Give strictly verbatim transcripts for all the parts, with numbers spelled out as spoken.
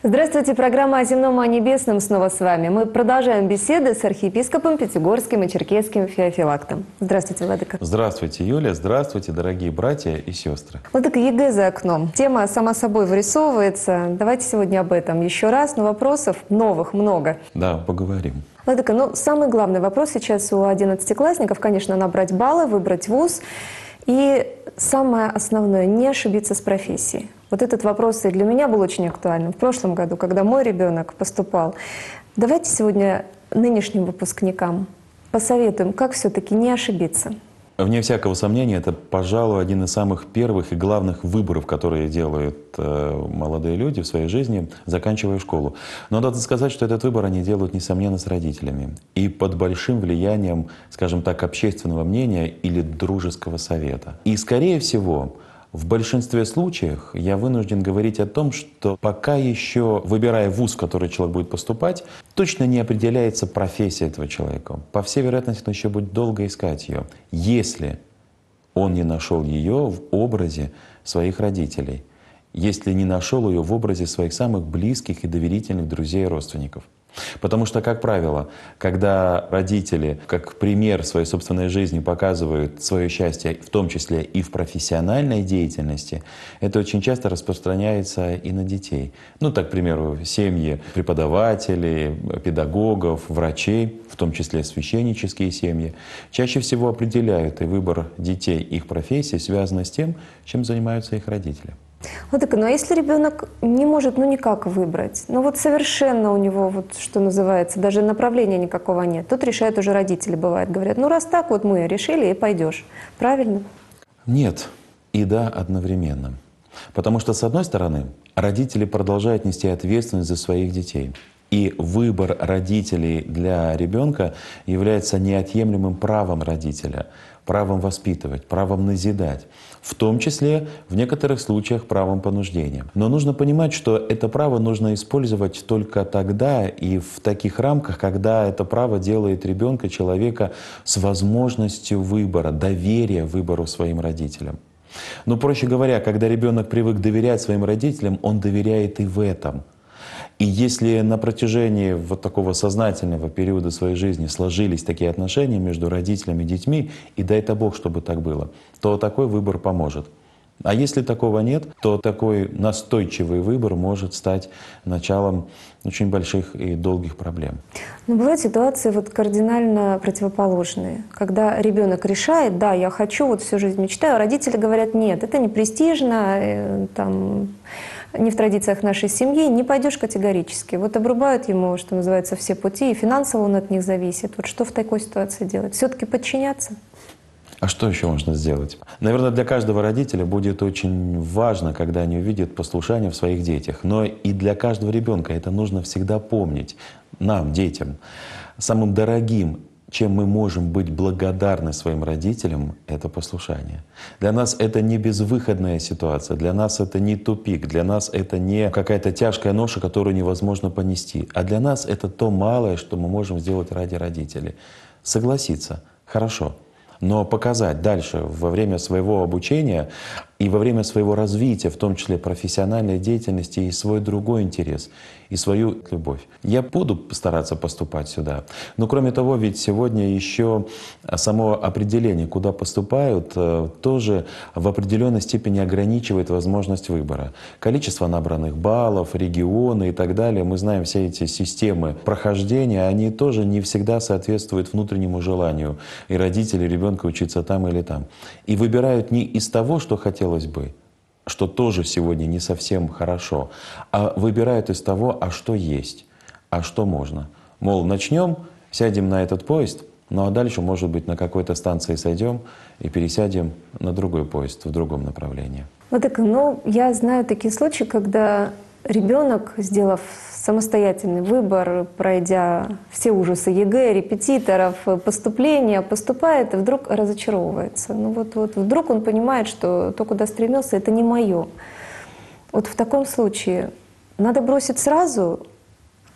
Здравствуйте, программа «О земном и о небесном» снова с вами. Мы продолжаем беседы с архиепископом Пятигорским и Черкесским Феофилактом. Здравствуйте, владыка. Здравствуйте, Юлия. Здравствуйте, дорогие братья и сестры. Владыка, ЕГЭ за окном. Тема сама собой вырисовывается. Давайте сегодня об этом еще раз, но вопросов новых много. Да, поговорим. Владыка, ну самый главный вопрос сейчас у одиннадцатиклассников, конечно, набрать баллы, выбрать вуз. И самое основное – не ошибиться с профессией. Вот этот вопрос и для меня был очень актуальным в прошлом году, когда мой ребенок поступал. Давайте сегодня нынешним выпускникам посоветуем, как все-таки не ошибиться. Вне всякого сомнения, это, пожалуй, один из самых первых и главных выборов, которые делают э, молодые люди в своей жизни, заканчивая школу. Но надо сказать, что этот выбор они делают, несомненно, с родителями. И под большим влиянием, скажем так, общественного мнения или дружеского совета. И, скорее всего, в большинстве случаев я вынужден говорить о том, что пока еще, выбирая вуз, в который человек будет поступать, точно не определяется профессия этого человека. По всей вероятности, он еще будет долго искать ее, если он не нашел ее в образе своих родителей, если не нашел ее в образе своих самых близких и доверительных друзей и родственников. Потому что, как правило, когда родители, как пример своей собственной жизни, показывают свое счастье, в том числе и в профессиональной деятельности, это очень часто распространяется и на детей. Ну, так, к примеру, семьи преподавателей, педагогов, врачей, в том числе священнические семьи, чаще всего определяют и выбор детей, их профессии связано с тем, чем занимаются их родители. Вот так, ну а если ребенок не может ну никак выбрать, ну вот совершенно у него, вот что называется, даже направления никакого нет, тут решают уже родители, бывает, говорят, ну раз так вот мы решили и пойдешь. Правильно? Нет и да одновременно. Потому что, с одной стороны, родители продолжают нести ответственность за своих детей. И выбор родителей для ребенка является неотъемлемым правом родителя, правом воспитывать, правом назидать, в том числе в некоторых случаях правом понуждения. Но нужно понимать, что это право нужно использовать только тогда и в таких рамках, когда это право делает ребенка, человека с возможностью выбора, доверия выбору своим родителям. Но, проще говоря, когда ребенок привык доверять своим родителям, он доверяет и в этом. И если на протяжении вот такого сознательного периода своей жизни сложились такие отношения между родителями и детьми, и дай-то Бог, чтобы так было, то такой выбор поможет. А если такого нет, то такой настойчивый выбор может стать началом очень больших и долгих проблем. Но бывают ситуации вот кардинально противоположные, когда ребенок решает, да, я хочу, вот всю жизнь мечтаю, а родители говорят, нет, это не престижно, там, не в традициях нашей семьи, не пойдешь категорически. Вот обрубают ему, что называется, все пути, и финансово он от них зависит. Вот что в такой ситуации делать? Все-таки подчиняться? А что еще можно сделать? Наверное, для каждого родителя будет очень важно, когда они увидят послушание в своих детях. Но и для каждого ребенка это нужно всегда помнить. Нам, детям, самым дорогим, чем мы можем быть благодарны своим родителям, это послушание. Для нас это не безвыходная ситуация, для нас это не тупик, для нас это не какая-то тяжкая ноша, которую невозможно понести. А для нас это то малое, что мы можем сделать ради родителей. Согласиться — хорошо. Но показать дальше во время своего обучения и во время своего развития, в том числе профессиональной деятельности, и свой другой интерес, и свою любовь. Я буду стараться поступать сюда. Но кроме того, ведь сегодня еще само определение, куда поступают, тоже в определенной степени ограничивает возможность выбора. Количество набранных баллов, регионы и так далее. Мы знаем все эти системы прохождения, они тоже не всегда соответствуют внутреннему желанию и родителей, и ребенка учиться там или там. И выбирают не из того, что хотелось бы, что тоже сегодня не совсем хорошо, а выбирают из того, а что есть, а что можно. Мол, начнем, сядем на этот поезд, ну а дальше, может быть, на какой-то станции сойдем и пересядем на другой поезд в другом направлении. Вот так, ну, я знаю такие случаи, когда ребенок, сделав самостоятельный выбор, пройдя все ужасы ЕГЭ, репетиторов, поступления, поступает и вдруг разочаровывается. Ну вот, вот вдруг он понимает, что то, куда стремился, это не мое. Вот в таком случае надо бросить сразу,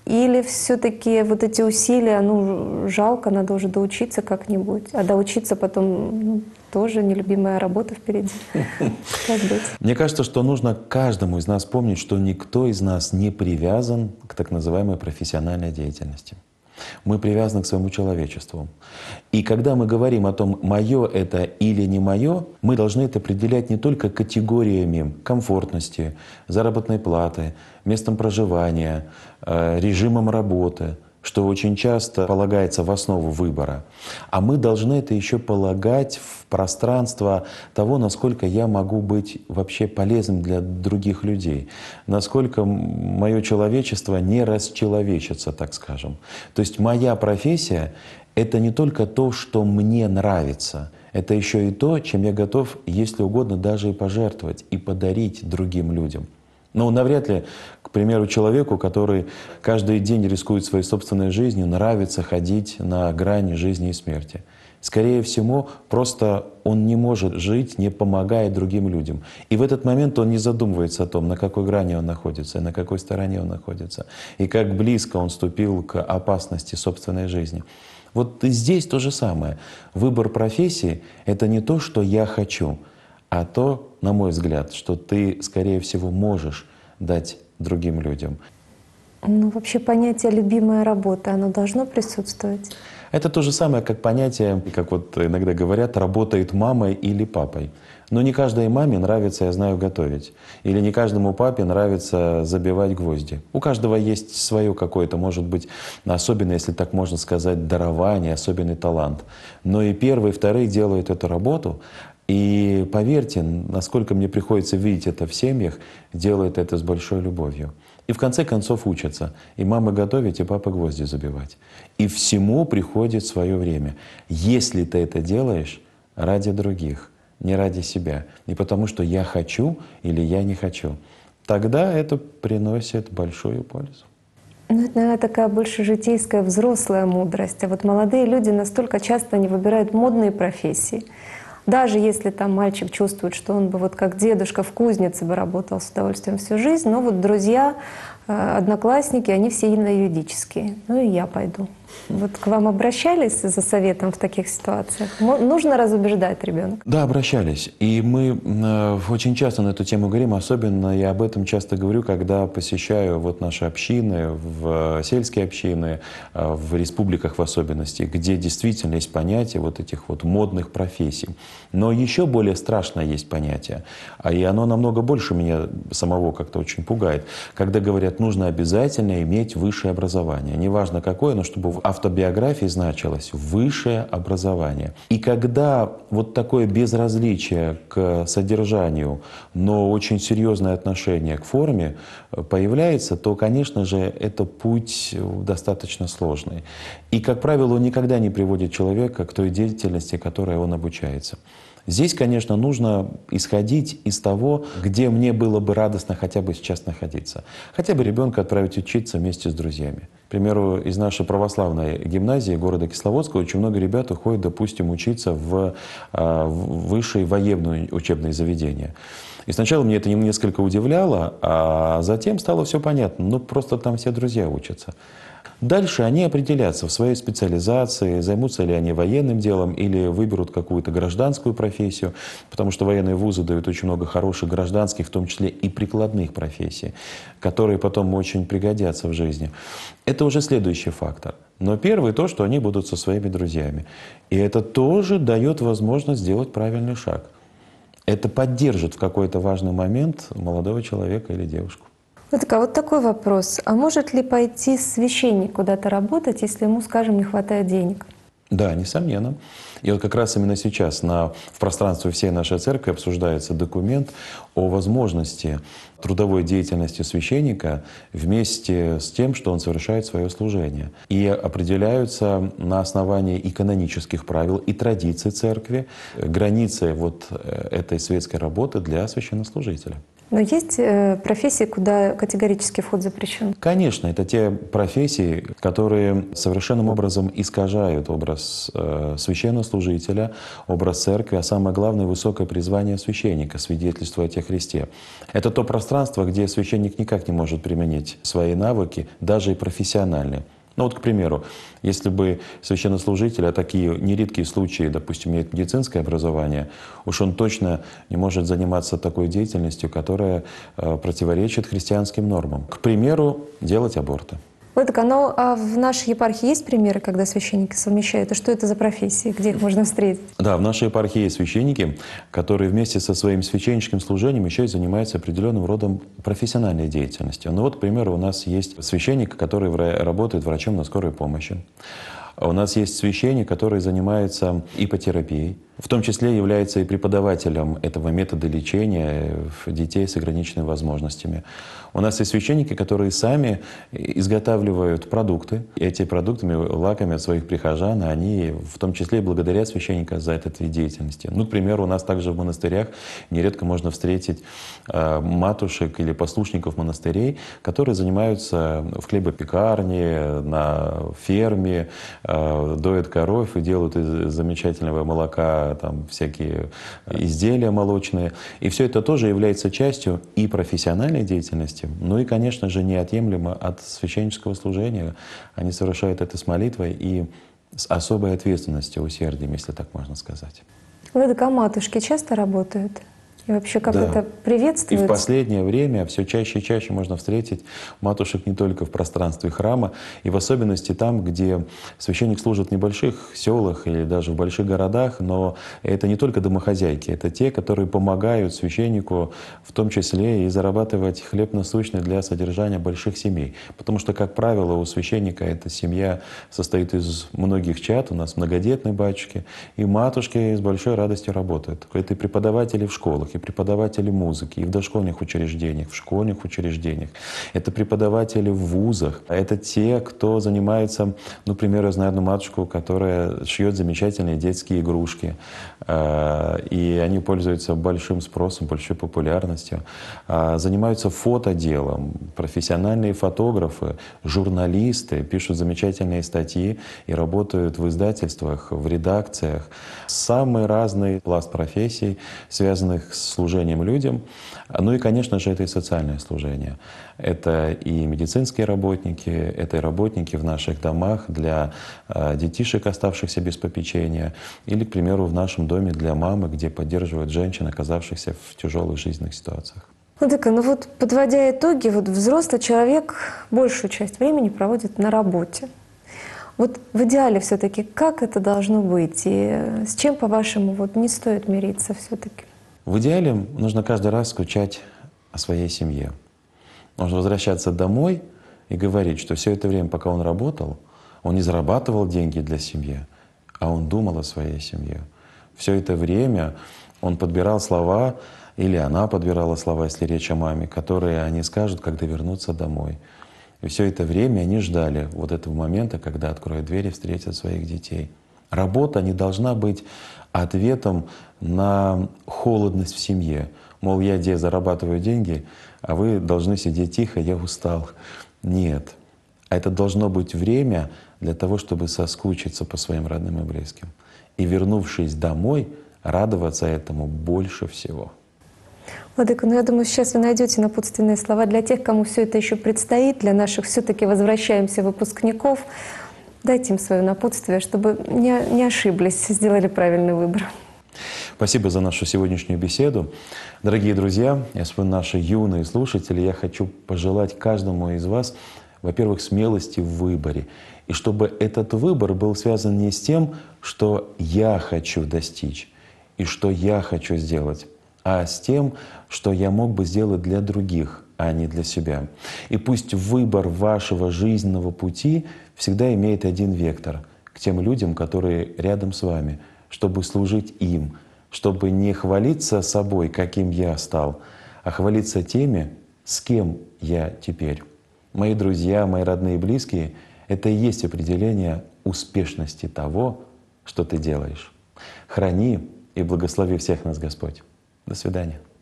Или все-таки вот эти усилия, ну, жалко, надо уже доучиться как-нибудь. А доучиться потом, ну, тоже нелюбимая работа впереди. Как быть? Мне кажется, что нужно каждому из нас помнить, что никто из нас не привязан к так называемой профессиональной деятельности. Мы привязаны к своему человечеству. И когда мы говорим о том, мое это или не мое, мы должны это определять не только категориями комфортности, заработной платы, местом проживания, режимом работы, что очень часто полагается в основу выбора. А мы должны это еще полагать в пространство того, насколько я могу быть вообще полезным для других людей, насколько мое человечество не расчеловечится, так скажем. То есть моя профессия — это не только то, что мне нравится, это еще и то, чем я готов, если угодно, даже и пожертвовать, и подарить другим людям. Ну, навряд ли, к примеру, человеку, который каждый день рискует своей собственной жизнью, нравится ходить на грани жизни и смерти. Скорее всего, просто он не может жить, не помогая другим людям. И в этот момент он не задумывается о том, на какой грани он находится, на какой стороне он находится, и как близко он ступил к опасности собственной жизни. Вот здесь то же самое. Выбор профессии — это не то, что я хочу, а то, на мой взгляд, что ты, скорее всего, можешь дать другим людям. Ну, вообще понятие «любимая работа», оно должно присутствовать? Это то же самое, как понятие, как вот иногда говорят, работает мамой или папой. Но не каждой маме нравится, я знаю, готовить. Или не каждому папе нравится забивать гвозди. У каждого есть свое какое-то, может быть, особенное, если так можно сказать, дарование, особенный талант. Но и первые, и вторые делают эту работу. И поверьте, насколько мне приходится видеть это в семьях, делают это с большой любовью. И в конце концов учатся. И мамы готовить, и папа гвозди забивать. И всему приходит свое время. Если ты это делаешь ради других, не ради себя, не потому что я хочу или я не хочу, тогда это приносит большую пользу. Ну, это, наверное, такая больше житейская, взрослая мудрость. А вот молодые люди настолько часто не выбирают модные профессии. Даже если там мальчик чувствует, что он бы вот как дедушка в кузнице бы работал с удовольствием всю жизнь, но вот друзья, одноклассники, они все юридические. Ну и я пойду. Вот к вам обращались за советом в таких ситуациях? Нужно разубеждать ребенка? Да, обращались. И мы э, очень часто на эту тему говорим. Особенно я об этом часто говорю, когда посещаю вот наши общины, в сельские общины, э, в республиках в особенности, где действительно есть понятие вот этих вот модных профессий. Но еще более страшное есть понятие, а и оно намного больше меня самого как-то очень пугает, когда говорят, нужно обязательно иметь высшее образование. Неважно какое, но чтобы в автобиографии значилось высшее образование. И когда вот такое безразличие к содержанию, но очень серьезное отношение к форме появляется, то, конечно же, это путь достаточно сложный. И, как правило, он никогда не приводит человека к той деятельности, которой он обучается. Здесь, конечно, нужно исходить из того, где мне было бы радостно хотя бы сейчас находиться. Хотя бы ребенка отправить учиться вместе с друзьями. К примеру, из нашей православной гимназии города Кисловодска очень много ребят уходят, допустим, учиться в, в высшие военные учебные заведения. И сначала мне это несколько удивляло, а затем стало все понятно. Ну, просто там все друзья учатся. Дальше они определятся в своей специализации, займутся ли они военным делом или выберут какую-то гражданскую профессию, потому что военные вузы дают очень много хороших гражданских, в том числе и прикладных профессий, которые потом очень пригодятся в жизни. Это уже следующий фактор. Но первый то, что они будут со своими друзьями. И это тоже дает возможность сделать правильный шаг. Это поддержит в какой-то важный момент молодого человека или девушку. Вот, вот такой вопрос. А может ли пойти священник куда-то работать, если ему, скажем, не хватает денег? Да, несомненно. И вот как раз именно сейчас на, в пространстве всей нашей церкви обсуждается документ о возможности трудовой деятельности священника вместе с тем, что он совершает свое служение. И определяются на основании и канонических правил, и традиций церкви границы вот этой светской работы для священнослужителя. Но есть э, профессии, куда категорически вход запрещен? Конечно, это те профессии, которые совершенным образом искажают образ э, священнослужителя, образ церкви, а самое главное — высокое призвание священника, свидетельствовать о Христе. Это то пространство, пространства, где священник никак не может применить свои навыки, даже и профессиональные. Ну вот, к примеру, если бы священнослужитель, а такие нередкие случаи, допустим, имеет медицинское образование, уж он точно не может заниматься такой деятельностью, которая э, противоречит христианским нормам. К примеру, делать аборты. Владыка, ну а в нашей епархии есть примеры, когда священники совмещают? И что это за профессии? Где их можно встретить? Да, в нашей епархии есть священники, которые вместе со своим священническим служением еще и занимаются определенным родом профессиональной деятельностью. Ну вот, к примеру, у нас есть священник, который работает врачом на скорой помощи. У нас есть священник, который занимается ипотерапией, в том числе является и преподавателем этого метода лечения детей с ограниченными возможностями. У нас есть священники, которые сами изготавливают продукты. И эти продуктами лакомят своих прихожан, а они в том числе и благодарят священника за этот вид деятельности. Ну, к примеру, у нас также в монастырях нередко можно встретить э, матушек или послушников монастырей, которые занимаются в хлебопекарне, на ферме, э, доят коров и делают из замечательного молока там всякие изделия молочные. И все это тоже является частью и профессиональной деятельности, ну и, конечно же, неотъемлемо от священнического служения. Они совершают это с молитвой и с особой ответственностью, усердием, если так можно сказать. Владыка, а матушки часто работают? И вообще, как Да. это приветствуется? И в последнее время все чаще и чаще можно встретить матушек не только в пространстве храма, и в особенности там, где священник служит в небольших селах или даже в больших городах, но это не только домохозяйки, это те, которые помогают священнику в том числе и зарабатывать хлеб насущный для содержания больших семей. Потому что, как правило, у священника эта семья состоит из многих чад, у нас многодетные батюшки, и матушки с большой радостью работают. Это и преподаватели в школах, и преподаватели музыки, и в дошкольных учреждениях, в школьных учреждениях. Это преподаватели в вузах. Это те, кто занимается, ну, например, я знаю одну матушку, которая шьет замечательные детские игрушки. И они пользуются большим спросом, большой популярностью. Занимаются фотоделом. Профессиональные фотографы, журналисты пишут замечательные статьи и работают в издательствах, в редакциях. Самый разный пласт профессий, связанных с служением людям. Ну и, конечно же, это и социальное служение. Это и медицинские работники, это и работники в наших домах для детишек, оставшихся без попечения, или, к примеру, в нашем доме для мамы, где поддерживают женщин, оказавшихся в тяжелых жизненных ситуациях. Владыка, ну вот подводя итоги, вот взрослый человек большую часть времени проводит на работе. Вот в идеале все-таки как это должно быть? И с чем, по-вашему, вот не стоит мириться все-таки? В идеале нужно каждый раз скучать о своей семье. Нужно возвращаться домой и говорить, что все это время, пока он работал, он не зарабатывал деньги для семьи, а он думал о своей семье. Все это время он подбирал слова, или она подбирала слова, если речь о маме, которые они скажут, когда вернутся домой. И все это время они ждали вот этого момента, когда откроют дверь и встретят своих детей. Работа не должна быть ответом на холодность в семье. Мол, я где зарабатываю деньги, а вы должны сидеть тихо, я устал. Нет. А это должно быть время для того, чтобы соскучиться по своим родным и близким. И, вернувшись домой, радоваться этому больше всего. Владыка, ну я думаю, сейчас вы найдете напутственные слова для тех, кому все это еще предстоит, для наших все-таки возвращаемся выпускников. Дайте им свое напутствие, чтобы не, не ошиблись, сделали правильный выбор. Спасибо за нашу сегодняшнюю беседу. Дорогие друзья, особенно наши юные слушатели, я хочу пожелать каждому из вас, во-первых, смелости в выборе. И чтобы этот выбор был связан не с тем, что я хочу достичь и что я хочу сделать, а с тем, что я мог бы сделать для других, а не для себя. И пусть выбор вашего жизненного пути всегда имеет один вектор — к тем людям, которые рядом с вами, чтобы служить им, чтобы не хвалиться собой, каким я стал, а хвалиться теми, с кем я теперь. Мои друзья, мои родные и близкие — это и есть определение успешности того, что ты делаешь. Храни и благослови всех нас Господь. До свидания.